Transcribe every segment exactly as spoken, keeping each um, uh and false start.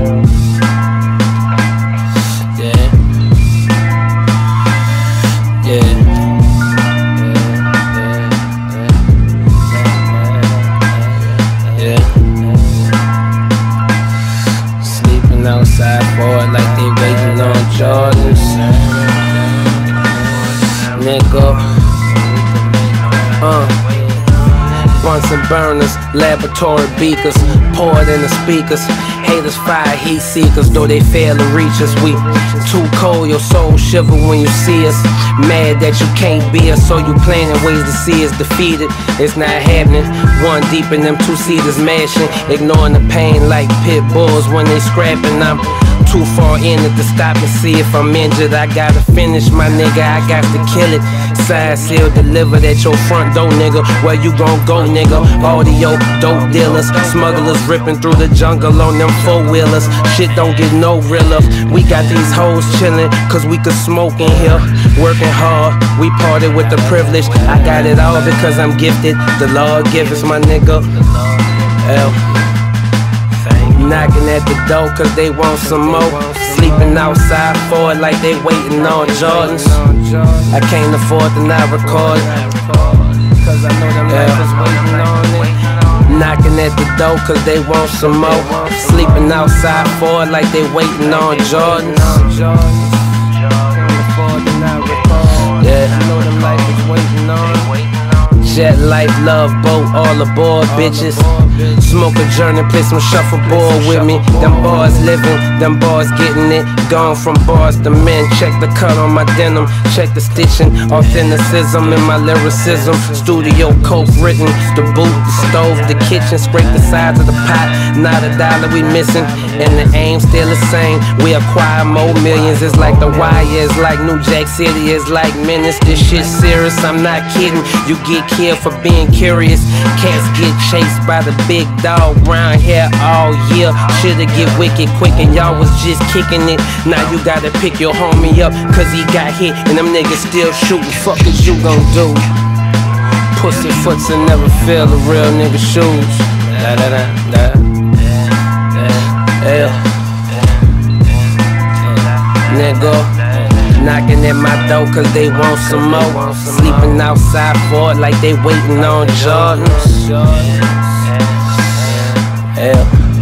Yeah. Yeah. Yeah. Sleeping outside for it like they waiting on Jordans. Nigga. Uh. Bunsen burners, laboratory beakers, poured in the speakers. Haters fire heat seekers, though they fail to reach us. We too cold, your soul shiver when you see us. Mad that you can't be us, so you planning ways to see us defeated. It's not happening. One deep in them two-seaters mashing, ignoring the pain like pit bulls when they scrapping. I'm too far in it to stop and see if I'm injured. I gotta finish, my nigga, I got to kill it. Side seal delivered at your front door, nigga. Where you gon' go, nigga? Audio, dope dealers, smugglers ripping through the jungle on them four-wheelers. Shit don't get no realer. We got these hoes chillin', cause we could smoke in here. Working hard, we parted with the privilege. I got it all because I'm gifted. The Lord give us, my nigga. L. Knocking at the door cause they want some more. Sleeping outside for it like they waiting on Jordans. I can't afford to not record it, cause I know them niggas waiting on it. Knocking at the door cause they want some more. Sleeping outside for it like they waiting on Jordans. Yeah, I know them niggas waiting on. Jet life, love boat, all aboard, bitches. Smoke a journey, play some shuffleboard with me. Them bars living, them bars getting it. Gone from bars to men. Check the cut on my denim, check the stitching. Authenticism in my lyricism. Studio coke written, the boot, the stove, the kitchen. Scrape the sides of the pot, not a dollar we missing. And the aim still the same, we acquire more millions. It's like The Wire, it's like New Jack City, it's like Menace. This shit serious, I'm not kidding. You get killed for being curious. Cats get chased by the big dog round here all year. Shoulda get wicked quick and y'all was just kicking it. Now you gotta pick your homie up cause he got hit and them niggas still shooting. Fuck is you gon' do? Pussy foots and never feel the real nigga shoes. Da da da da. Yeah. Nigga, knocking at my door cause they want some more. Sleeping outside for it like they waiting on Jordans. Yeah.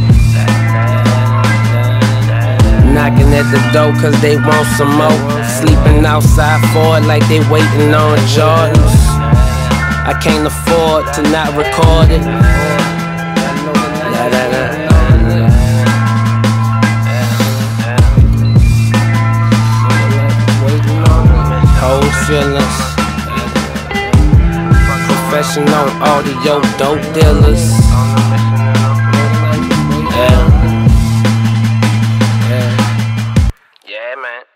Knocking at the door cause they want some more. Sleeping outside for it like they waiting on Jordans. I can't afford to not record it. Da, da, da. Whole feelings. Professional audio dope dealers.